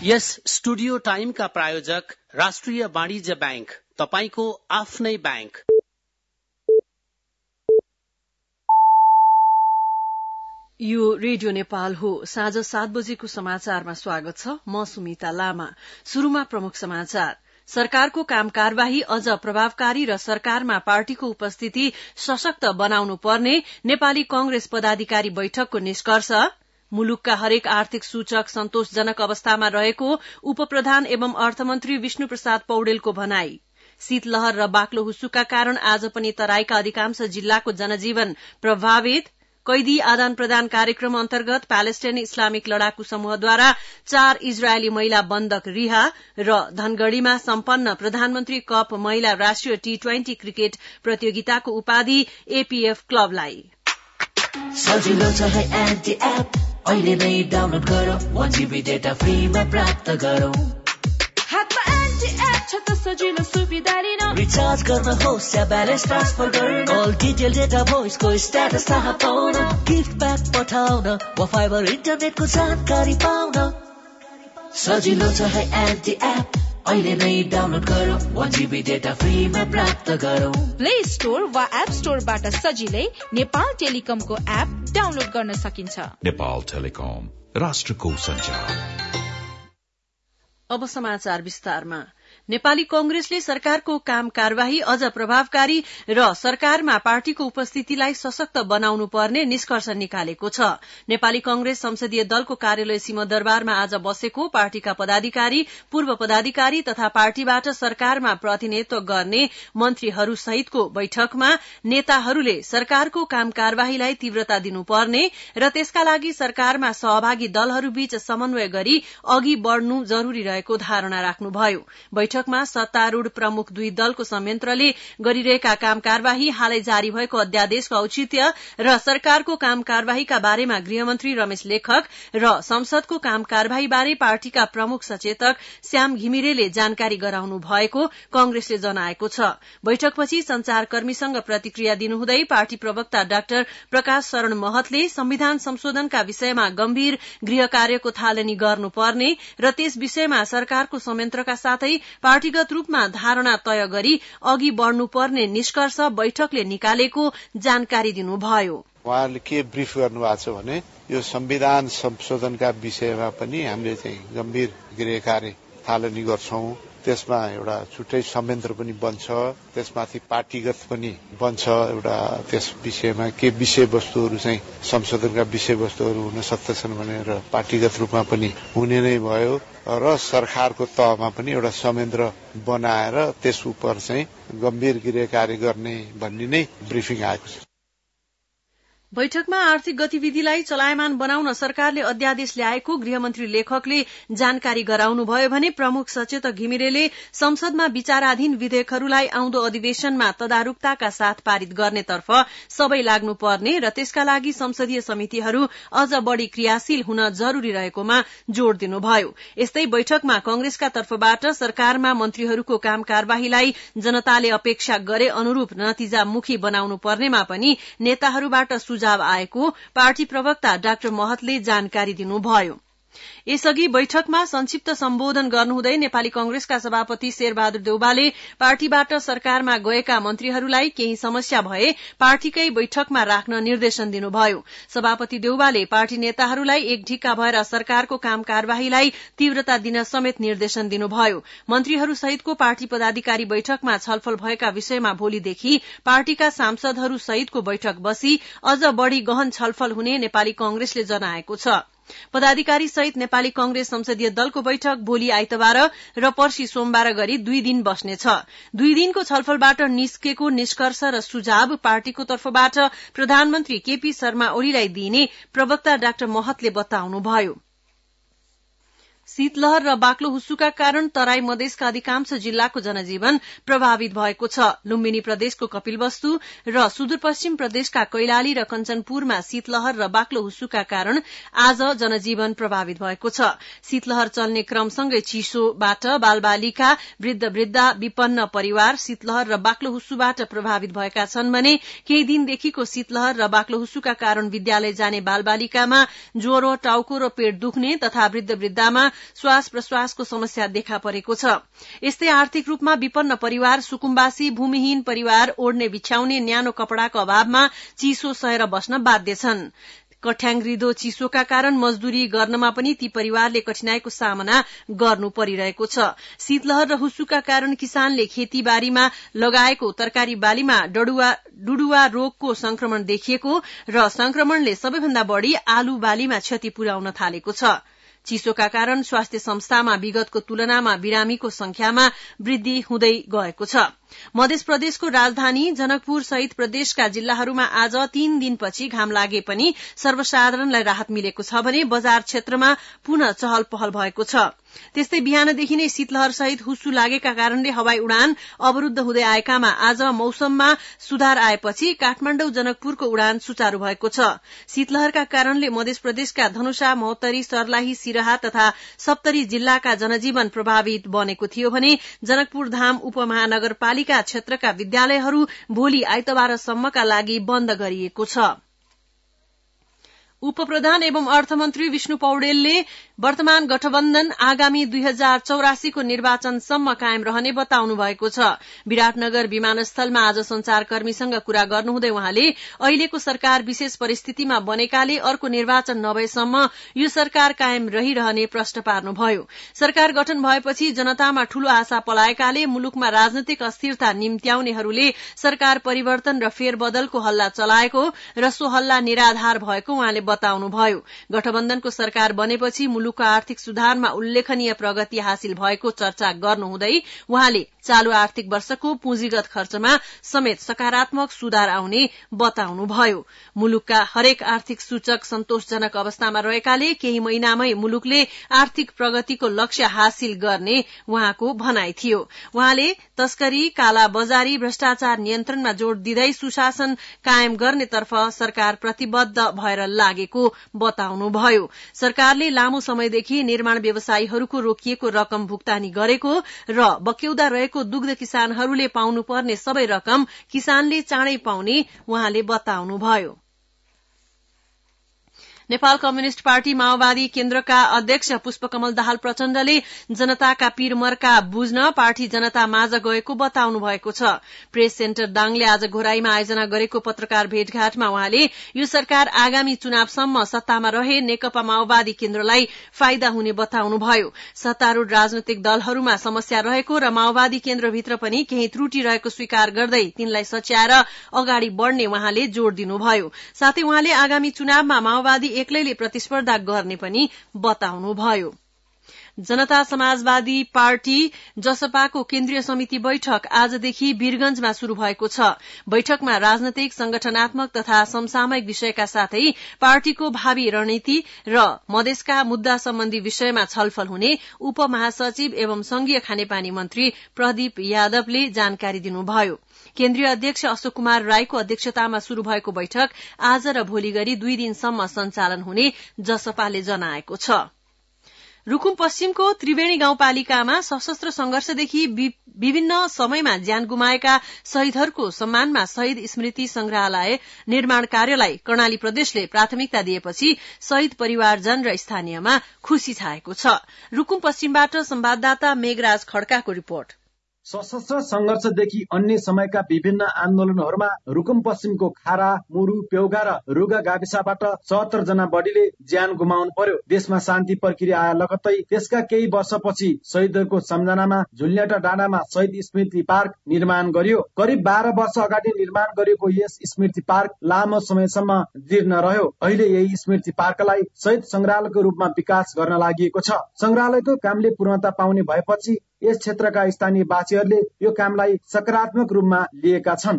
यस studio टाइमका प्रायोजक राष्ट्रिय वाणिज्य बैंक, तपाईको आफ्नै बैंक। यो रेडियो नेपाल हो। साँझ 7 बजेको समाचारमा स्वागत छ। म सुमिता लामा। शुरूमा प्रमुख समाचार। सरकारको काम कार्यवाही अझ प्रभावकारी र सरकारमा पार्टीको उपस्थिति सशक्त बनाउनु पर्ने नेपाली कांग्रेस पदाधिकारी बैठकको निष्कर्ष। मुलुकका हरेक आर्थिक सूचक सन्तोषजनक अवस्थामा रहेको उपप्रधान एवं अर्थमन्त्री विष्णु प्रसाद पौडेलको भनाई। शीतलहर र बाक्लो हुस्सुका कारण आज पनि तराईका अधिकांश जिल्लाको जनजीवन प्रभावित। कैदी आदान प्रदान कार्यक्रम अन्तर्गत प्यालेस्टाइनी इस्लामिक लडाकु समूहद्वारा 4 इजरायली महिला बन्धक रिहा र धनगढ़ीमा सम्पन्न प्रधानमन्त्री कप महिला राष्ट्रिय T20 क्रिकेट प्रतियोगिताको उपाधि एपीएफ क्लबलाई। सजिलो छ है एन्टी एप, अहिले नै डाउनलोड गरौ, 1 GB डेटा फ्रीमा प्राप्त गरौ। हातमा एन्टी एप छ त सजिलो सुविधा लिन, रिचार्ज गर्न होस् या ब्यालेन्स ट्रान्सफर गर्न, अल डिटेल डेटा भोइसको स्ट्याटस थाहा पाउन, गिफ्ट प्याक पठाउन वा फाइबर इन्टरनेटको जानकारी पाउन। सजिलो छ है एन्टी एप, अहिले नै डाउनलोड गरौ, 1 GB डेटा फ्रीमा प्राप्त गरौ। प्ले स्टोर वा एप स्टोरबाट सजिलै नेपाल टेलिकमको एप डाउनलोड गर्न सकिन्छ। नेपाल टेलिकम, राष्ट्रको सञ्चार। अब समाचार विस्तारमा। नेपाली कांग्रेसले सरकारको काम कार्यवाही अझ प्रभावकारी र सरकारमा पार्टीको उपस्थितिलाई सशक्त बनाउनु पर्ने निष्कर्ष निकालेको छ। नेपाली कांग्रेस संसदीय दलको कार्यालय सिंहदरबारमा आज बसेको पार्टीका पदाधिकारी, पूर्व पदाधिकारी तथा पार्टीबाट सरकारमा प्रतिनिधित्व गर्ने मन्त्रीहरू सहितको बैठकमा नेताहरूले सरकारको काम कार्यवाहीलाई तीव्रता दिनुपर्ने र त्यसका लागि सरकारमा सहभागी दलहरूबीच समन्वय गरी अघि बढ़नु जरूरी रहेको धारणा राख्नुभयो। बैठकमा सत्तारूढ़ प्रमुख 2 दलको संयन्त्रले गरिरहेका काम कार्यवाही, हालै जारी भएको अध्यादेशको औचित्य र सरकारको काम कार्यवाहीका बारेमा गृहमन्त्री रमेश लेखक र संसदको काम कार्यवाही बारे पार्टीका प्रमुख सचेतक श्याम घिमिरेले जानकारी गराउनु भएको कांग्रेसले जनाएको छ। बैठकपछि संचारकर्मीसँग प्रतिक्रिया दिनुहुँदै पार्टी प्रवक्ता डाक्टर प्रकाश शरण महतले संविधान संशोधनका विषयमा गम्भीर गृह कार्यको थालनी गर्नुपर्ने र त्यस विषयमा सरकारको संयन्त्रका साथै पार्टीगत रूपमा धारणा तय गरी अघि बढ़नुपर्ने निष्कर्ष बैठकले निकालेको जानकारी दिनुभयो। उहाँहरूले के ब्रिफ गर्नुभएको छ भने यो संविधान संशोधनका विषयमा पनि हामीले चाहिँ गम्भीर गृह कार्य थालनी गर्छौं। त्यसमा एउटा छुट्टै संयन्त्र पनि बन्छ, त्यसमाथि पार्टीगत पनि बन्छ। एउटा त्यस विषयमा के विषयवस्तुहरू चाहिँ संशोधनका विषयवस्तुहरू हुन सक्दछन् भनेर पार्टीगत रूपमा पनि हुने नै भयो र सरकारको तहमा पनि एउटा संयन्त्र बनाएर त्यस उप चाहिँ गम्भीर गृह कार्य गर्ने भन्ने नै ब्रिफिङ आएको छ। बैठकमा आर्थिक गतिविधिलाई चलायमान बनाउन सरकारले अध्यादेश ल्याएको गृहमन्त्री लेखकले जानकारी गराउनुभयो भने प्रमुख सचेतक घिमिरेले संसदमा विचाराधीन विधेयकहरूलाई आउँदो अधिवेशनमा तदारुकताका साथ पारित गर्नेतर्फ सबै लाग्नुपर्ने र त्यसका लागि संसदीय समितिहरू अझ बढ़ी क्रियाशील हुन जरूरी रहेकोमा जोड़ दिनुभयो। यस्तै बैठकमा कांग्रेसका तर्फबाट सरकारमा मन्त्रीहरूको काम कार्यवाहीलाई जनताले अपेक्षा गरे अनुरूप नतिजामुखी बनाउनु पर्नेमा पनि नेताहरूबाट सुझाव आएको पार्टी प्रवक्ता डाक्टर महतले जानकारी दिनुभयो। यसअघि बैठकमा संक्षिप्त सम्बोधन गर्नुहुँदै नेपाली कांग्रेसका सभापति शेरबहादुर देउवाले पार्टीबाट सरकारमा गएका मन्त्रीहरूलाई केही समस्या भए पार्टीकै बैठकमा राख्न निर्देशन दिनुभयो। सभापति देउवाले पार्टी नेताहरूलाई एक ढिक्का भएर सरकारको काम कार्यवाहीलाई तीव्रता दिन समेत निर्देशन दिनुभयो। मन्त्रीहरू सहितको पार्टी पदाधिकारी बैठकमा छलफल भएका विषयमा भोलिदेखि पार्टीका सांसदहरू सहितको बैठक बसी अझ बढ़ी गहन छलफल हुने नेपाली कांग्रेसले जनाएको छ। पदाधिकारी सहित नेपाली कांग्रेस संसदीय दलको बैठक भोलि आइतबार र पर्सि सोमबार गरी 2 दिन बस्नेछ। 2 दिनको छलफलबाट निस्केको निष्कर्ष र सुझाव पार्टीको तर्फबाट प्रधानमन्त्री केपी शर्मा ओलीलाई दिइने प्रवक्ता डाक्टर महतले बताउनुभयो। शीतलहर र बाक्लो हुस्सुका कारण तराई मधेसका अधिकांश जिल्लाको जनजीवन प्रभावित भएको छ। लुम्बिनी प्रदेशको कपिलवस्तु र सुदूरपश्चिम प्रदेशका कैलाली र कञ्चनपुरमा शीतलहर र बाक्लो हुस्सुका कारण आज जनजीवन प्रभावित भएको छ। शीतलहर चल्ने क्रमसँगै चिसोबाट बालबालिका, वृद्ध वृद्धा, विपन्न परिवार शीतलहर र बाक्लो हुस्सुबाट प्रभावित भएका छन् भने केही दिनदेखिको शीतलहर र बाक्लो हुस्सुका कारण विद्यालय जाने बालबालिकामा ज्वरो, टाउको र पेट दुख्ने तथा वृद्ध वृद्धामा श्वास प्रश्वासको समस्या देखा परेको छ। यस्तै आर्थिक रूपमा विपन्न परिवार, सुकुम्बासी, भूमिहीन परिवार ओड्ने बिछ्याउने न्यानो कपडाको अभावमा चिसो सहेर बस्न बाध्य छन्। कठ्याङ्ग्रिदो चिसोका कारण मजदूरी गर्नमा पनि ती परिवारले कठिनाईको सामना गर्नु परिरहेको छ। शीतलहर र हुस्सुका कारण किसानले खेतीबारीमा लगाएको तरकारी बालीमा डुडुवा रोगको संक्रमण देखिएको र संक्रमणले सबैभन्दा बढ़ी आलु बालीमा क्षति पुर्याउन थालेको छ। चिसोका कारण स्वास्थ्य संस्थामा विगतको तुलनामा बिरामीको संख्यामा वृद्धि हुँदै गएको छ। मध्य प्रदेशको राजधानी जनकपुर सहित प्रदेशका जिल्लाहरूमा आज 3 दिनपछि घाम लागे पनि सर्वसाधारणलाई राहत मिलेको छ भने बजार क्षेत्रमा पुनः चहल पहल भएको छ। त्यस्तै बिहानदेखि नै शीतलहर सहित हुस्सु लागेका कारणले हवाई उडान अवरूद्ध हुँदै आएकामा आज मौसममा सुधार आएपछि काठमाडौँ जनकपुरको उडान सुचारू भएको छ। शीतलहरका कारणले मध्य प्रदेशका धनुषा, महोत्तरी, सर्लाही, सिरहा तथा सप्तरी जिल्लाका जनजीवन प्रभावित बनेको थियो भने जनकपुर धाम उपमहानगरपालिका क्षेत्रका विद्यालयहरू भोलि आइतबारसम्मका लागि बन्द गरिएको छ। उपप्रधान एवं अर्थमन्त्री विष्णु पौडेलले वर्तमान गठबन्धन आगामी 2084 को निर्वाचनसम्म कायम रहने बताउनु भएको छ। विराटनगर विमानस्थलमा आज संचारकर्मीसँग कुरा गर्नुहुँदै उहाँले अहिलेको सरकार विशेष परिस्थितिमा बनेकाले अर्को निर्वाचन नभएसम्म यो सरकार कायम रहिरहने प्रश्न पार्नुभयो। सरकार गठन भएपछि जनतामा ठूलो आशा पलाएकाले मुलुकमा राजनैतिक अस्थिरता निम्त्याउनेहरूले सरकार परिवर्तन र फेरबदलको हल्ला चलाएको र सो हल्ला निराधार भएको उहाँले बताउनुभयो। गठबन्धनको सरकार बनेपछि मुलुकको आर्थिक सुधारमा उल्लेखनीय प्रगति हासिल भएको चर्चा गर्नुहुँदै उहाँले चालू आर्थिक वर्षको पुँजीगत खर्चमा समेत सकारात्मक सुधार आउने बताउनुभयो। मुलुकका हरेक आर्थिक सूचक सन्तोषजनक अवस्थामा रहेकाले केही महिनामै मुलुकले आर्थिक प्रगतिको लक्ष्य हासिल गर्ने उहाँको भनाइ थियो। उहाँले तस्करी, काला बजारी, भ्रष्टाचार नियन्त्रणमा जोड़ दिँदै सुशासन कायम गर्नेतर्फ सरकार प्रतिबद्ध भएर लागेको बताउनुभयो। सरकारले लामो समयदेखि निर्माण व्यवसायीहरूको रोकिएको रकम भुक्तानी गरेको र बक्यौदा रहेको दुग्ध किसानहरूले पाउनुपर्ने सबै रकम किसानले चाँडै पाउने उहाँले बताउनुभयो। नेपाल कम्युनिष्ट पार्टी माओवादी केन्द्रका अध्यक्ष पुष्पकमल दाहाल प्रचण्डले जनताका पीरमर्का बुझ्न पार्टी जनता माझ गएको बताउनु भएको छ। प्रेस सेन्टर दाङले आज घोराईमा आयोजना गरेको पत्रकार भेटघाटमा उहाँले यो सरकार आगामी चुनावसम्म सत्तामा रहे नेकपा माओवादी केन्द्रलाई फाइदा हुने बताउनुभयो। सत्तारूढ़ राजनैतिक दलहरूमा समस्या रहेको र माओवादी केन्द्रभित्र पनि केही त्रुटि रहेको स्वीकार गर्दै तिनलाई सच्याएर अगाडि बढ़ने उहाँले जोड़ दिनुभयो। साथै उहाँले आगामी चुनावमा माओवादी एक्लैले प्रतिस्पर्धा गर्ने पनि बताउनुभयो। जनता समाजवादी पार्टी जसपाको केन्द्रीय समिति बैठक आजदेखि वीरगंजमा शुरू भएको छ। बैठकमा राजनैतिक, संगठनात्मक तथा समसामयिक विषयका साथै पार्टीको भावी रणनीति र मधेसका मुद्दा सम्बन्धी विषयमा छलफल हुने उपमहासचिव एवं संघीय खानेपानी मन्त्री प्रदीप यादवले जानकारी दिनुभयो। केन्द्रीय अध्यक्ष अशोक कुमार राईको अध्यक्षतामा शुरू भएको बैठक आज र भोलि गरी 2 दिनसम्म सञ्चालन हुने जसपाले जनाएको छ। रूकुम पश्चिमको त्रिवेणी गाउँपालिकामा सशस्त्र संघर्षदेखि विभिन्न समयमा ज्यान गुमाएका शहीदहरूको सम्मानमा शहीद स्मृति संग्रहालय निर्माण कार्यलाई कर्णाली प्रदेशले प्राथमिकता दिएपछि शहीद परिवारजन र स्थानीयमा खुशी छाएको छ। रूकुम पश्चिमबाट संवाददाता मेघराज खड्काको रिपोर्ट। सशस्त्र संघर्षदेखि अन्य समयका विभिन्न आन्दोलनहरूमा रूकुम पश्चिमको खारा, मुरु, प्यौघा र रुगा गाविसबाट ७७ जना बढीले ज्यान गुमाउनु पर्यो। देशमा शान्ति प्रक्रिया आए लगत्तै त्यसका केही वर्षपछि शहीदहरूको सम्झनामा झुल्याटा डाँडामा शहीद स्मृति पार्क निर्माण गरियो। करिब 12 वर्ष अगाडि निर्माण गरिएको यस स्मृति पार्क लामो समयसम्म जीर्ण रह्यो। अहिले यही स्मृति पार्कलाई शहीद संग्रहालयको रूपमा विकास गर्न लागि छ। संग्रहालयको कामले पूर्णता पाउने भएपछि यस क्षेत्रका स्थानीय वासीहरूले यो कामलाई सकारात्मक रूपमा लिएका छन्।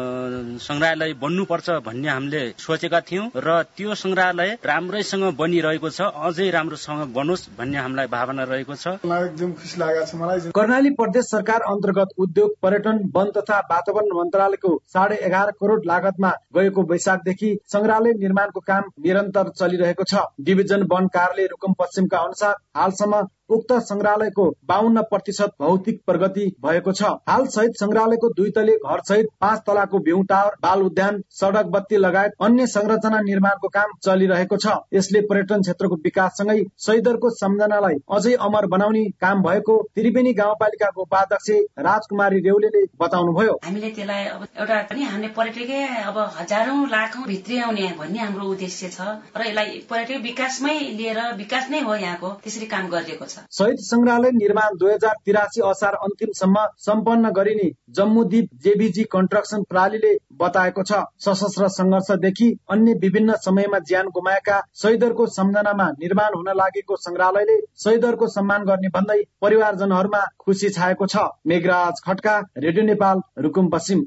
संग्रहालय बन्नुपर्छ भन्ने हामीले सोचेका थियौं र त्यो संग्रहालय राम्रैसँग बनिरहेको छ। अझै राम्रोसँग बनोस् भन्ने हामीलाई भावना रहेको छ। एकदम खुसी लागेको छ मलाई। कर्णाली प्रदेश सरकार अन्तर्गत उद्योग, पर्यटन, वन तथा वातावरण मन्त्रालयको 11.5 करोड़ लागतमा गएको वैशाखदेखि संग्रहालय निर्माणको काम निरन्तर चलिरहेको छ। डिभिजन वन कार्यालय रूकुम पश्चिमका अनुसार हालसम्म उक्त संग्रहालयको 52% भौतिक प्रगति भएको छ। हाल शहीद संग्रहालयको 2 तले घर सहित 5 तलाको भ्यू टावर, बाल उद्यान, सडक बत्ती लगायत अन्य संरचना निर्माणको काम चलिरहेको छ। यसले पर्यटन क्षेत्रको विकाससँगै शहीदहरूको सम्झनालाई अझै अमर बनाउने काम भएको त्रिवेणी गाउँपालिकाको उपाध्यक्ष राजकुमारी रेउलेले बताउनुभयो। हामीले त्यसलाई अब एउटा पनि हामीले पर्यटकीय अब हजारौं लाखौं भित्री आउने भन्ने हाम्रो उद्देश्य छ र यसलाई पर्यटकीय विकासमै लिएर विकास नै हो यहाँको, त्यसरी काम गरिएको छ। शहीद संग्रहालय निर्माण 2083 असार अन्तिमसम्म सम्पन्न गरिने जम्मूद्वीप जेबीजी कन्स्ट्रक्सन प्रणालीले बताएको छ। सशस्त्र संघर्षदेखि अन्य विभिन्न समयमा ज्यान गुमाएका शहीदहरूको सम्झनामा निर्माण हुन लागेको संग्रहालयले शहीदहरूको सम्मान गर्ने भन्दै परिवारजनहरूमा खुशी छाएको छ। मेघराज खड्का, रेडियो नेपाल, रुकुम पश्चिम।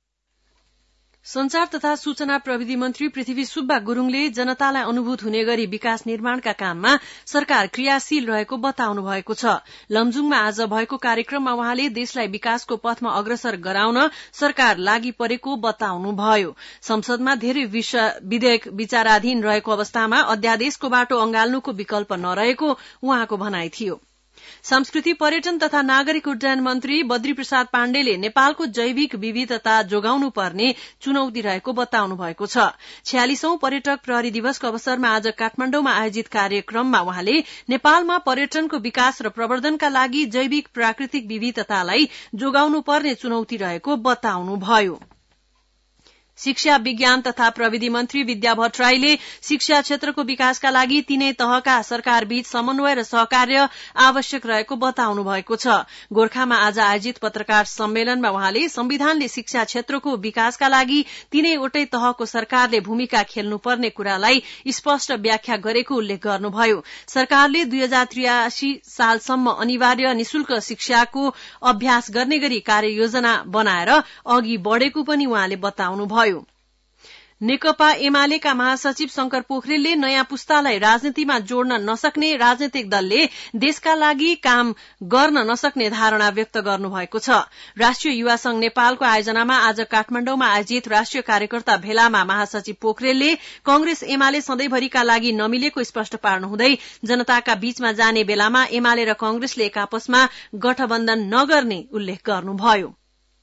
संचार तथा सूचना प्रविधि मन्त्री पृथ्वी सुब्बा गुरूङले जनतालाई अनुभूत हुने गरी विकास निर्माणका काममा सरकार क्रियाशील रहेको बताउनु भएको छ। लमजुङमा आज भएको कार्यक्रममा उहाँले देशलाई विकासको पथमा अग्रसर गराउन सरकार लागि परेको बताउनुभयो। संसदमा धेरै विधेयक विचाराधीन रहेको अवस्थामा अध्यादेशको बाटो अंगाल्नुको विकल्प नरहेको उहाँको भनाइ थियो। संस्कृति, पर्यटन तथा नागरिक उड्डयन मन्त्री बद्री प्रसाद पाण्डेले नेपालको जैविक विविधता जोगाउनु पर्ने चुनौती रहेको बताउनु भएको छ। 46औं पर्यटक प्रहरी दिवसको अवसरमा आज काठमाडौँमा आयोजित कार्यक्रममा उहाँले नेपालमा पर्यटनको विकास र प्रवर्धनका लागि जैविक प्राकृतिक विविधतालाई जोगाउनु पर्ने चुनौती रहेको बताउनुभयो। शिक्षा, विज्ञान तथा प्रविधि मन्त्री विद्या भट्टराईले शिक्षा क्षेत्रको विकासका लागि तीनै तहका सरकारबीच समन्वय र सहकार्य आवश्यक रहेको बताउनु भएको छ। गोर्खामा आज आयोजित पत्रकार सम्मेलनमा उहाँले संविधानले शिक्षा क्षेत्रको विकासका लागि तीनैवटै तहको सरकारले भूमिका खेल्नुपर्ने कुरालाई स्पष्ट व्याख्या गरेको उल्लेख गर्नुभयो। सरकारले 2083 सालसम्म अनिवार्य निशुल्क शिक्षाको अभ्यास गर्ने गरी कार्ययोजना बनाएर अघि बढ़ेको पनि उहाँले बताउनुभयो। नेकपा एमालेका महासचिव शंकर पोखरेलले नयाँ पुस्तालाई राजनीतिमा जोड्न नसक्ने राजनैतिक दलले देशका लागि काम गर्न नसक्ने धारणा व्यक्त गर्नुभएको छ। राष्ट्रिय युवा संघ नेपालको आयोजनामा आज काठमाडौँमा आयोजित राष्ट्रिय कार्यकर्ता भेलामा महासचिव पोखरेलले कांग्रेस एमाले सधैँभरिका लागि नमिलेको स्पष्ट पार्नुहुँदै जनताका बीचमा जाने बेलामा एमाले र कांग्रेसले एक आपसमा गठबन्धन नगर्ने उल्लेख गर्नुभयो।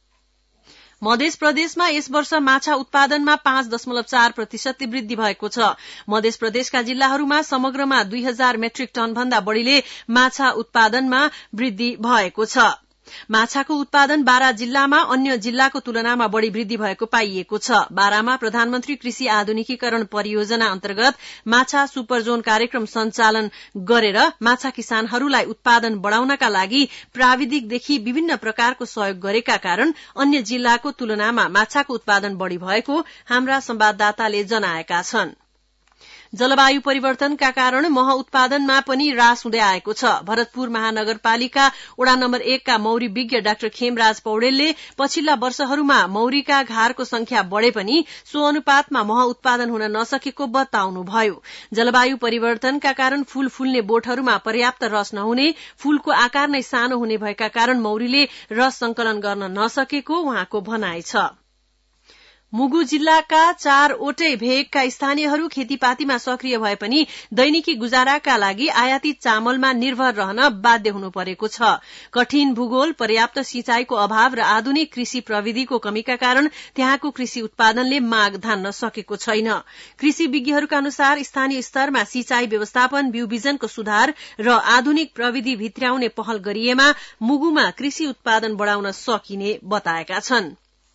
मध्य प्रदेशमा यस वर्ष माछा उत्पादनमा 5.4% वृद्धि भएको छ। मध्य प्रदेशका जिल्लाहरूमा समग्रमा 2000 मेट्रिक टन भन्दा बढ़ीले माछा उत्पादनमा वृद्धि भएको छ। माछाको उत्पादन बारा जिल्लामा अन्य जिल्लाको तुलनामा बढ़ी वृद्धि भएको पाइएको छ। बारामा प्रधानमन्त्री कृषि आधुनिकीकरण परियोजना अन्तर्गत माछा सुपर जोन कार्यक्रम सञ्चालन गरेर माछा किसानहरूलाई उत्पादन बढ़ाउनका लागि प्राविधिकदेखि विभिन्न प्रकारको सहयोग गरेका कारण अन्य जिल्लाको तुलनामा माछाको उत्पादन बढ़ी भएको हाम्रा संवाददाताले जनाएका छन्। जलवायु परिवर्तनका कारण मह उत्पादनमा पनि ह्रास हुँदै आएको छ। भरतपुर महानगरपालिका वडा नम्बर 1 का मौरी विज्ञ डाक्टर खेमराज पौडेलले पछिल्ला वर्षहरूमा मौरीका घारको संख्या बढ़े पनि सो अनुपातमा मह उत्पादन हुन नसकेको बताउनुभयो। जलवायु परिवर्तनका कारण फूल फुल्ने बोटहरूमा पर्याप्त रस नहुने, फूलको आकार नै सानो हुने भएका कारण मौरीले रस संकलन गर्न नसकेको उहाँको भनाइ छ। मुगु जिल्लाका 4वटै भेगका स्थानीयहरू खेतीपातीमा सक्रिय भए पनि दैनिकी गुजाराका लागि आयातित चामलमा निर्भर रहन बाध्य हुनु परेको छ। कठिन भूगोल, पर्याप्त सिंचाईको अभाव र आधुनिक कृषि प्रविधिको कमीका कारण त्यहाँको कृषि उत्पादनले माग धान्न सकेको छैन। कृषि विज्ञहरूका अनुसार स्थानीय स्तरमा सिंचाई व्यवस्थापन, बिउ बिजनको सुधार र आधुनिक प्रविधि भित्र्याउने पहल गरिएमा मुगुमा कृषि उत्पादन बढ़ाउन सकिने बताएका छन्।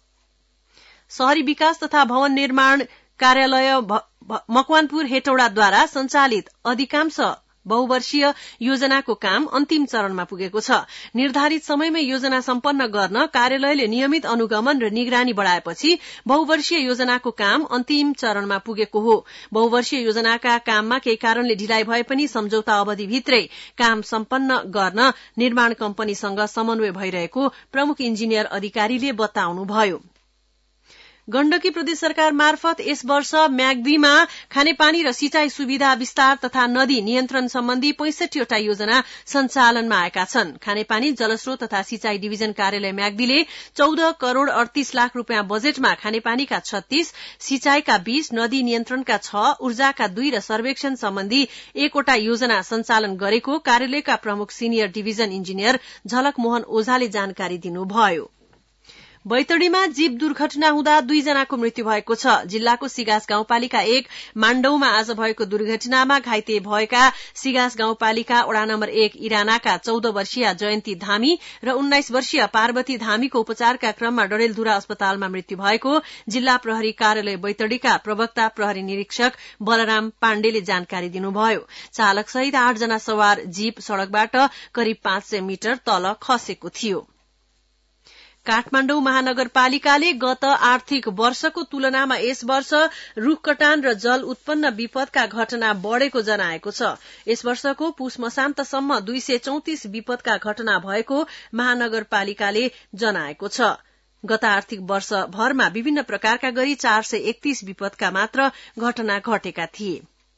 शहरी विकास तथा भवन निर्माण कार्यालय मकवानपुर हेटौडाद्वारा सञ्चालित अधिकांश बहुवर्षीय योजनाको काम अन्तिम चरणमा पुगेको छ। निर्धारित समयमै योजना सम्पन्न गर्न कार्यालयले नियमित अनुगमन र निगरानी बढ़ाएपछि बहुवर्षीय योजनाको काम अन्तिम चरणमा पुगेको हो। बहुवर्षीय योजनाका काममा केही कारणले ढिलाइ भए पनि सम्झौता अवधिभित्रै काम सम्पन्न गर्न निर्माण कम्पनीसँग समन्वय भइरहेको प्रमुख इन्जिनियर अधिकारीले बताउनुभयो। गण्डकी प्रदेश सरकार मार्फत यस वर्ष म्याग्दीमा खानेपानी र सिंचाई सुविधा विस्तार तथा नदी नियन्त्रण सम्बन्धी 65 वटा योजना सञ्चालनमा आएका छन्। खानेपानी जलस्रोत तथा सिंचाई डिभिजन कार्यालय म्याग्दीले 14 करोड़ 38 लाख रूपियाँ बजेटमा खानेपानीका 36, सिंचाईका 20, नदी नियन्त्रणका 6, ऊर्जाका 2 र सर्वेक्षण सम्बन्धी 1 वटा योजना सञ्चालन गरेको कार्यालयका प्रमुख सिनियर डिभिजन इन्जिनियर झलक मोहन ओझाले जानकारी दिनुभयो। बैतडीमा जीव दुर्घटना हुँदा 2 जनाको मृत्यु भएको छ। जिल्लाको सिगास गाउँपालिका 1 माण्डौमा आज भएको दुर्घटनामा घाइते भएका सिगास गाउँपालिका वडा नम्बर 1 इरानाका 14 वर्षीय जयन्ती धामी र 19 वर्षीय पार्वती धामीको उपचारका क्रममा डडेलधुरा अस्पतालमा मृत्यु भएको जिल्ला प्रहरी कार्यालय बैतडीका प्रवक्ता प्रहरी निरीक्षक बलराम पाण्डेले जानकारी दिनुभयो। चालकसहित 8 जना सवार जीप सड़कबाट करिब 500 मिटर तल खसेको थियो। काठमाडौँ महानगरपालिकाले गत आर्थिक वर्षको तुलनामा यस वर्ष रूख कटान र जल उत्पन्न विपदका घटना बढ़ेको जनाएको छ। यस वर्षको पुष मसान्तसम्म 234 विपदका घटना भएको महानगरपालिकाले जनाएको छ। गत आर्थिक वर्ष भरमा विभिन्न प्रकारका गरी 431 विपदका मात्र घटना घटेका थिए।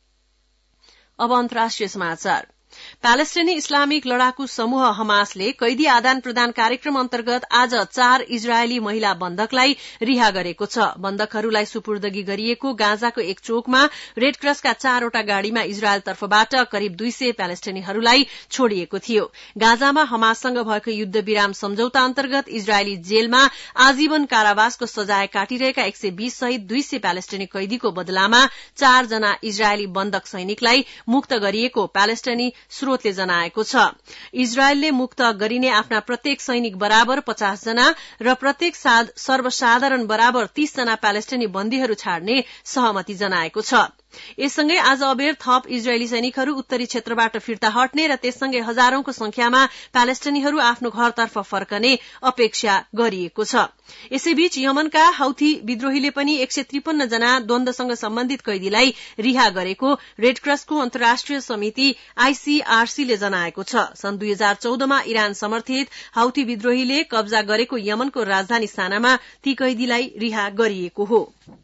अब अन्तर्राष्ट्रिय समाचार। प्यालेस्टाइनी इस्लामिक लडाकु समूह हमासले कैदी आदान प्रदान कार्यक्रम अन्तर्गत आज 4 इजरायली महिला बन्धकलाई रिहा गरेको छ। बन्धकहरूलाई सुपुर्दगी गरिएको गाजाको एक चोकमा रेड क्रसका 4 वटा गाड़ीमा इजरायल तर्फबाट करिब 200 प्यालेस्टाइनीहरूलाई छोडिएको थियो। गाजामा हमाससँग भएको युद्ध विराम सम्झौता अन्तर्गत इजरायली जेलमा आजीवन कारावासको सजाय काटिरहेका 120 सहित 200 प्यालेस्टाइनी कैदीको बदलामा 4 जना इजरायली बन्धक सैनिकलाई मुक्त गरिएको प्यालेस्टाइनी स्रोतले जनाएको छ। इजरायलले मुक्त गरिने आफ्ना प्रत्येक सैनिक बराबर 50 जना र प्रत्येक सर्वसाधारण बराबर 30 जना प्यालेस्टाइनी बन्दीहरू छाड्ने सहमति जनाएको छ। यससँगै आज अबेर थप इजरायली सैनिकहरू उत्तरी क्षेत्रबाट फिर्ता हट्ने र त्यससँगै हजारौंको संख्यामा प्यालेस्टाइनीहरू आफ्नो घरतर्फ फर्कने अपेक्षा गरिएको छ। यसैबीच यमनका हौथी विद्रोहीले पनि 153 जना द्वन्द्वसँग सम्बन्धित कैदीलाई रिहा गरेको रेड क्रसको अन्तर्राष्ट्रिय समिति ICRC ले जनाएको छ। सन् 2014 मा इरान समर्थित हौथी विद्रोहीले कब्जा गरेको यमनको राजधानी सानामा ती कैदीलाई रिहा गरिएको हो।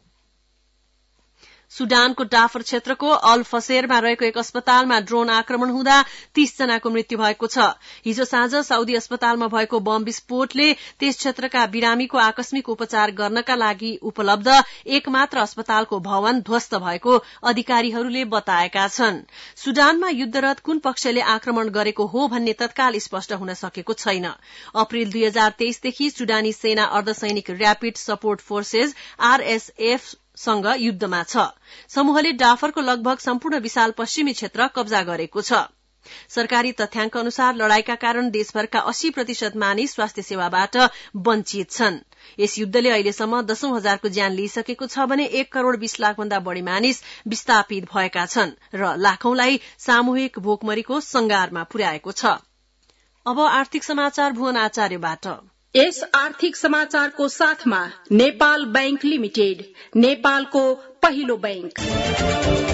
सुडानको डाफर क्षेत्रको अल फसेरमा रहेको एक अस्पतालमा ड्रोन आक्रमण हुँदा 30 जनाको मृत्यु भएको छ। हिजो साँझ साउदी अस्पतालमा भएको बम विस्फोटले त्यस क्षेत्रका बिरामीको आकस्मिक उपचार गर्नका लागि उपलब्ध एकमात्र अस्पतालको भवन ध्वस्त भएको अधिकारीहरूले बताएका छन्। सुडानमा युद्धरत कुन पक्षले आक्रमण गरेको हो भन्ने तत्काल स्पष्ट हुन सकेको छैन। अप्रिल 2023 देखि सुडानी सेना अर्धसैनिक र्यापिड सपोर्ट फोर्सेस RSF सँग युद्धमा छ। समूहले डाफरको लगभग सम्पूर्ण विशाल पश्चिमी क्षेत्र कब्जा गरेको छ। सरकारी तथ्याङ्क अनुसार लड़ाईका कारण देशभरका 80% मानिस स्वास्थ्य सेवाबाट वञ्चित छन्। यस युद्धले अहिलेसम्म 10,000 को ज्यान लिइसकेको छ भने 1 करोड़ 20 लाख भन्दा बढ़ी मानिस विस्थापित भएका छन् र लाखौंलाई सामूहिक भोकमरीको संगारमा पुर्याएको छ। अब आर्थिक समाचार भुवन आचार्यबाट। यस आर्थिक समाचारको साथमा नेपाल बैंक लिमिटेड, नेपालको पहिलो बैंक।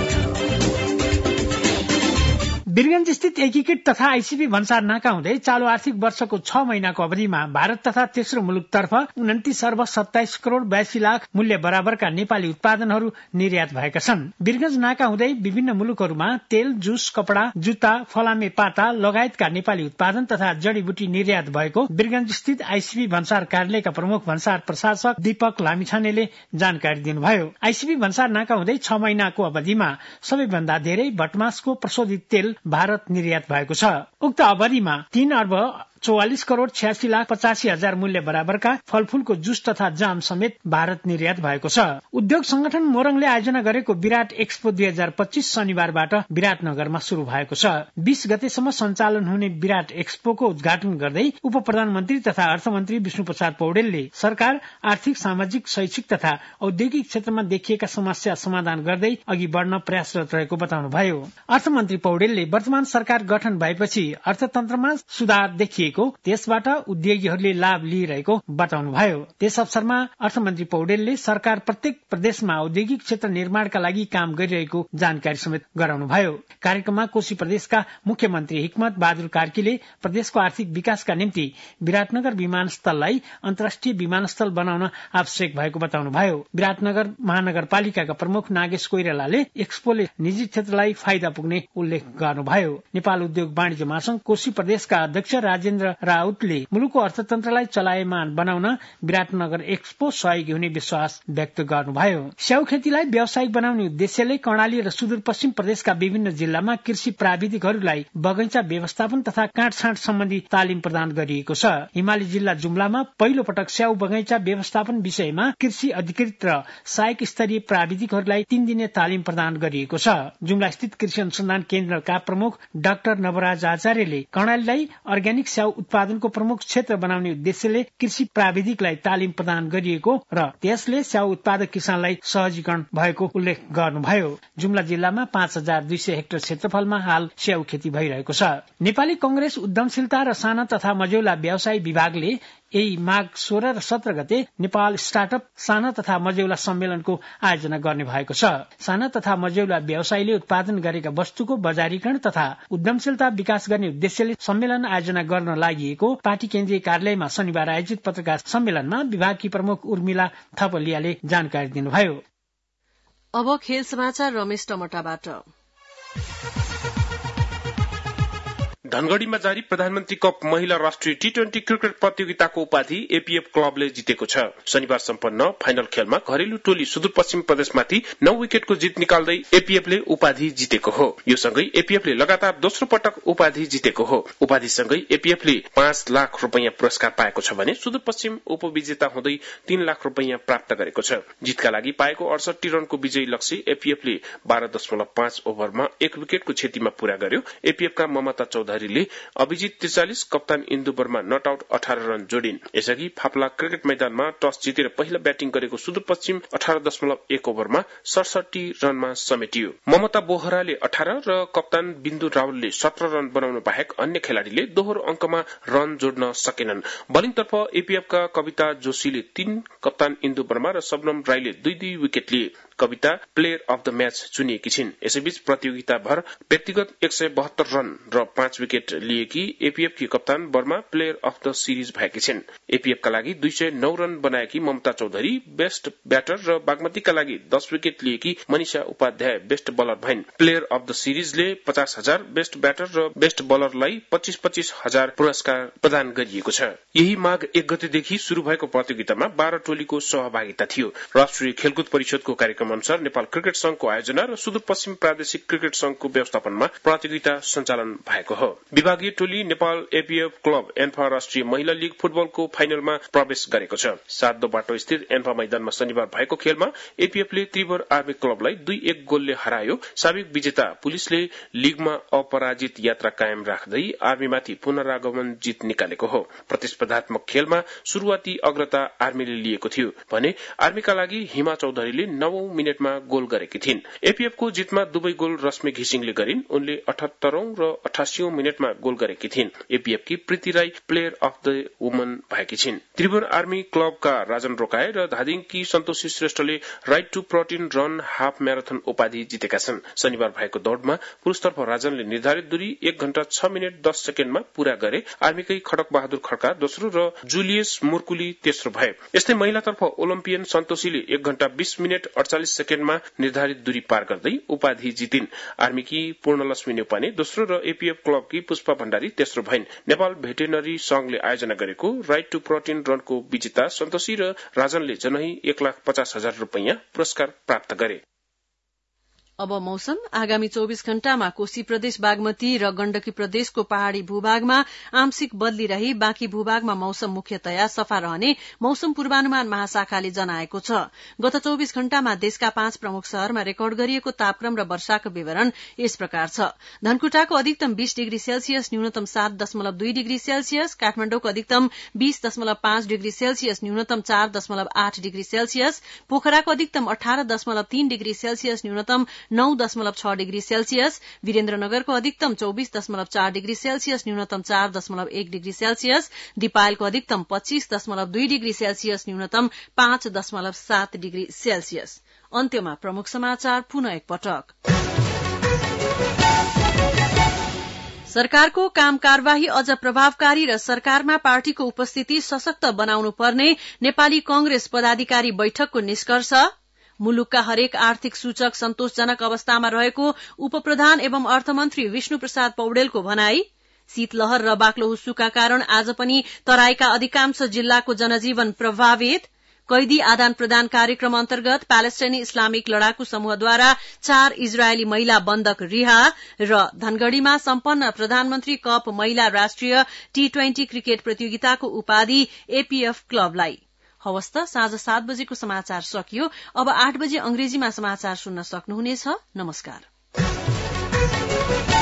वीरगंज स्थित एकीकृत तथा आईसीबी भन्सार नाका हुँदै चालू आर्थिक वर्षको 6 महिनाको अवधिमा भारत तथा तेस्रो मुलुकतर्फ 29 अर्ब 27 करोड़ 82 लाख मूल्य बराबरका नेपाली उत्पादनहरू निर्यात भएका छन्। वीरगंज नाका हुँदै विभिन्न मुलुकहरूमा तेल, जुस, कपड़ा, जुत्ता, फलामे पाता लगायतका नेपाली उत्पादन तथा जडीबुटी निर्यात भएको वीरगंज स्थित आईसीबी भन्सार कार्यालयका प्रमुख भन्सार प्रशासक दीपक लामिछानेले जानकारी दिनुभयो। आईसीबी भन्सार नाका हुँदै 6 महिनाको अवधिमा सबैभन्दा धेरै भटमासको प्रशोधित तेल भारत निर्यात भएको छ। उक्त अवधिमा 3 अर्ब 44 करोड़ 86 लाख 85 हजार मूल्य बराबरका फलफूलको जुस तथा जाम समेत भारत निर्यात भएको छ। उद्योग संगठन मोरङले आयोजना गरेको विराट एक्सपो 2025 शनिबारबाट विराटनगरमा शुरू भएको छ। 20 गतेसम्म सञ्चालन हुने विराट एक्सपोको उद्घाटन गर्दै उप प्रधानमन्त्री तथा अर्थमन्त्री विष्णुप्रसाद पौडेलले सरकार आर्थिक, सामाजिक, शैक्षिक तथा औद्योगिक क्षेत्रमा देखिएका समस्या समाधान गर्दै अघि बढ्न प्रयासरत रहेको बताउनुभयो। अर्थमन्त्री पौडेलले वर्तमान सरकार गठन भएपछि अर्थतन्त्रमा सुधार देखिए दिइएको, त्यसबाट उद्योगीहरूले लाभ लिइरहेको बताउनुभयो। त्यस अवसरमा अर्थमन्त्री पौडेलले सरकार प्रत्येक प्रदेशमा औद्योगिक क्षेत्र निर्माणका लागि काम गरिरहेको जानकारी समेत गराउनुभयो। कार्यक्रममा कोशी प्रदेशका मुख्यमन्त्री हिक्मत बहादुर कार्कीले प्रदेशको आर्थिक विकासका निम्ति विराटनगर विमानस्थललाई अन्तर्राष्ट्रिय विमानस्थल बनाउन आवश्यक भएको बताउनुभयो। विराटनगर महानगरपालिकाका प्रमुख नागेश कोइरालाले एक्सपोले निजी क्षेत्रलाई फाइदा पुग्ने उल्लेख गर्नुभयो। नेपाल उद्योग वाणिज्य महासंघ कोशी प्रदेशका अध्यक्ष राजेन्द्र राउतले मुलुकको अर्थतन्त्रलाई चलायमान बनाउन विराटनगर एक्सपो सहयोगी हुने विश्वास व्यक्त गर्नुभयो। स्याउ खेतीलाई व्यावसायिक बनाउने उद्देश्यले कर्णाली र सुदूरपश्चिम प्रदेशका विभिन्न जिल्लामा कृषि प्राविधिकहरूलाई बगैंचा व्यवस्थापन तथा काटछाँट सम्बन्धी तालिम प्रदान गरिएको छ। हिमाली जिल्ला जुम्लामा पहिलो पटक स्याउ बगैंचा व्यवस्थापन विषयमा कृषि अधिकृत र सहायक स्तरीय प्राविधिकहरूलाई 3 दिने तालिम प्रदान गरिएको छ। जुम्ला स्थित कृषि अनुसन्धान केन्द्रका प्रमुख डाक्टर नवराज आचार्यले कर्णालीलाई अर्ग्यानिक स्याउ उत्पादनको प्रमुख क्षेत्र बनाउने उद्देश्यले कृषि प्राविधिकलाई तालिम प्रदान गरिएको र त्यसले स्याउ उत्पादक किसानलाई सहजीकरण भएको उल्लेख गर्नुभयो। जुम्ला जिल्लामा 5200 हेक्टर क्षेत्रफलमा हाल स्याउ खेती भइरहेको छ। नेपाली कंग्रेस उद्यमशीलता र साना तथा मझौला व्यवसाय विभागले यही माघ 16 र 17 गते नेपाल स्टार्टअप साना तथा मझौला सम्मेलनको आयोजना गर्ने भएको छ। साना तथा मझौला व्यवसायले उत्पादन गरेका वस्तुको बजारीकरण तथा उद्यमशीलता विकास गर्ने उद्देश्यले सम्मेलन आयोजना गर्न लागि पार्टी केन्द्रीय कार्यालयमा शनिबार आयोजित पत्रकार सम्मेलनमा विभागकी प्रमुख उर्मिला थपलियाले जानकारी दिनुभयो। अब खेल समाचार रमेश टमटाबाट। धनगढ़ीमा जारी प्रधानमन्त्री कप महिला राष्ट्रिय टी20 क्रिकेट प्रतियोगिताको उपाधि एपीएफ क्लबले जितेको छ। शनिबार सम्पन्न फाइनल खेलमा घरेलु टोली सुदूरपश्चिम प्रदेशमाथि 9 विकेटको जित निकाल्दै एपीएफले उपाधि जितेको हो। यो सँगै एपीएफले लगातार दोस्रो पटक उपाधि जितेको हो। उपाधिसँगै एपीएफले 5 लाख रुपैयाँ पुरस्कार पाएको छ भने सुदूरपश्चिम उपविजेता हुँदै 3 लाख रुपैयाँ प्राप्त गरेको छ। जितका लागि पाएको 68 रनको विजयी लक्ष्य एपीएफले 12.5 ओभरमा 1 विकेटको क्षतिमा पूरा गर्यो। एपीएफका ममता चौधरी अभिजित 43, कप्तान Indu Verma not out 18 run जोडिन्। यसअघि फाप्ला क्रिकेट मैदानमा टस जितेर पहिला ब्याटिङ गरेको सुदूरपश्चिम 18.1 ओभरमा 67 रनमा समेटियो। ममता बोहराले 18 र कप्तान बिन्दु रावलले 17 रन बनाउनु बाहेक अन्य खेलाड़ीले दोहोरो अंकमा रन जोड्न सकेनन्। बलिङतर्फ एपीएफका कविता जोशीले 3, कप्तान इन्दु वर्मा र सबनम राईले 2-2 विकेट लिए। Kavita player of the match चुनिएकी छिन्। यसैबीच प्रतियोगिताभर व्यक्तिगत 172 रन र 5 विकेट लिएकी एपीएफकी कप्तान Verma player of the series भएकी छिन्। एपीएफका लागि 209 रन बनाएकी ममता चौधरी बेस्ट ब्याटर र बागमतीका लागि 10 विकेट लिएकी मनिषा उपाध्याय बेस्ट बलर भइन्। प्लेयर अफ द सिरिजले 50,000, बेस्ट ब्याटर र बेस्ट बलरलाई 25,000 पुरस्कार प्रदान गरिएको छ। यही माघ 1 गतेदेखि शुरू भएको प्रतियोगितामा 12 टोलीको सहभागिता थियो। राष्ट्रिय खेलकुद परिषदको कार्यक्रम अनुसार नेपाल क्रिकेट संघको आयोजना र सुदूरपश्चिम प्रादेशिक क्रिकेट संघको व्यवस्थापनमा प्रतियोगिता सञ्चालन भएको हो। विभागीय टोली नेपाल एपीएफ क्लब एन्फा राष्ट्रिय महिला लीग फुटबलको फाइनलमा प्रवेश गरेको छ। 7 बाटो स्थित एन्फा मैदानमा शनिबार भएको खेलमा एपीएफले त्रिभुवन आर्मी क्लबलाई 2-1 गोलले हरायो। साबिक विजेता पुलिसले लीगमा अपराजित यात्रा कायम राख्दै आर्मीमाथि पुनरागमन जित निकालेको हो। प्रतिस्पर्धात्मक खेलमा शुरूआती अग्रता आर्मीले लिएको थियो भने आर्मीका लागि हिमा चौधरीले 9औं मिनेटमा गोल गरेकी थिइन्। एपीएफको जितमा दुवै गोल रश्मि घिसिङले गरिन्। उनले 78औं र 88औं मिनेटमा गोल गरेकी थिइन्। एपीएफकी Preeti Rai player of the woman भएकी छिन्। त्रिभुवन आर्मी क्लबका राजन रोकाए र धादिङकी सन्तोषी श्रेष्ठले right to protein run half marathon उपाधि जितेका छन्। शनिबार भएको दौड़मा पुरुषतर्फ राजनले निर्धारित दूरी 1 घण्टा 6 मिनेट 10 सेकेण्डमा पूरा गरे। आर्मीकै खडक बहादुर खड्का दोस्रो र जुलियस मुर्कुली तेस्रो भए। यस्तै महिलातर्फ ओलम्पियन सन्तोषीले 1 घण्टा 20 मिनेट 48 सेकेण्डमा निर्धारित दूरी पार गर्दै उपाधि जितिन्। आर्मीकी पूर्णलक्ष्मी नेपाने दोस्रो र एपीएफ क्लबकी पुष्पा भण्डारी तेस्रो भइन्। नेपाल भेटेनरी संघले आयोजना गरेको राइट टु प्रोटिन रनको विजेता सन्तोषी र राजनले जनही 1,50,000 रुपैयाँ पुरस्कार प्राप्त गरे। अब मौसम। आगामी 24 घण्टामा कोशी प्रदेश बागमती र गण्डकी प्रदेशको पहाड़ी भूभागमा आंशिक बदली रही बाँकी भूभागमा मौसम मुख्यतया सफा रहने मौसम पूर्वानुमान महाशाखाले जनाएको छ। गत 24 घण्टामा देशका 5 प्रमुख शहरमा रेकर्ड गरिएको तापक्रम र वर्षाको विवरण यस प्रकार छ। धनकुटाको अधिकतम 20 डिग्री सेल्सियस, न्यूनतम 7.2 डिग्री सेल्सियस, काठमाडौँको अधिकतम 20.5 डिग्री सेल्सियस, न्यूनतम 4.8 डिग्री सेल्सियस, पोखराको अधिकतम 18.3 डिग्री सेल्सियस, न्यूनतम 9.6 डिग्री सेल्सियस, वीरेन्द्रनगरको अधिकतम 24.4 डिग्री सेल्सियस, न्यूनतम 4.1 डिग्री सेल्सियस, दिपायलको अधिकतम 25.2 डिग्री सेल्सियस, न्यूनतम 5.7 डिग्री सेल्सियस। अन्त्यमा प्रमुख समाचार पुनः एकपटक। सरकारको काम कार्यवाही अझ प्रभावकारी र सरकारमा पार्टीको उपस्थिति सशक्त बनाउनु पर्ने नेपाली कांग्रेस पदाधिकारी बैठकको निष्कर्ष। मुलुकका हरेक आर्थिक सूचक सन्तोषजनक अवस्थामा रहेको उपप्रधान एवं अर्थमन्त्री विष्णु प्रसाद पौडेलको भनाई। शीतलहर र बाक्लो हुस्सुका कारण आज पनि तराईका अधिकांश जिल्लाको जनजीवन प्रभावित। कैदी आदान प्रदान कार्यक्रम अन्तर्गत प्यालेस्टाइनी इस्लामिक लड़ाकू समूहद्वारा 4 इजरायली महिला बन्धक रिहा र धनगढ़ीमा सम्पन्न प्रधानमन्त्री कप महिला राष्ट्रिय T20 क्रिकेट प्रतियोगिताको उपाधि एपीएफ क्लबलाई। हवस् त साँझ 7 बजेको समाचार सकियो। अब 8 बजे अंग्रेजीमा समाचार सुन्न सक्नुहुनेछ। नमस्कार।